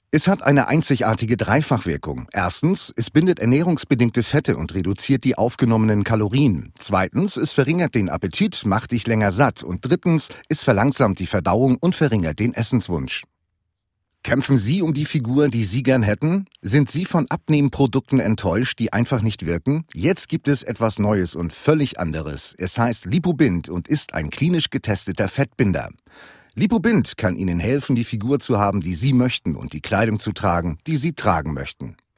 Es hat eine einzigartige Dreifachwirkung. Erstens, es bindet ernährungsbedingte Fette und reduziert die aufgenommenen Kalorien. Zweitens, es verringert den Appetit, macht dich länger satt. Und drittens, es verlangsamt die Verdauung und verringert den Essenswunsch. Kämpfen Sie um die Figur, die Sie gern hätten? Sind Sie von Abnehmprodukten enttäuscht, die einfach nicht wirken? Jetzt gibt es etwas Neues und völlig anderes. Es heißt Lipobind und ist ein klinisch getesteter Fettbinder. Lipobind kann Ihnen helfen, die Figur zu haben, die Sie möchten und die Kleidung zu tragen, die Sie tragen möchten.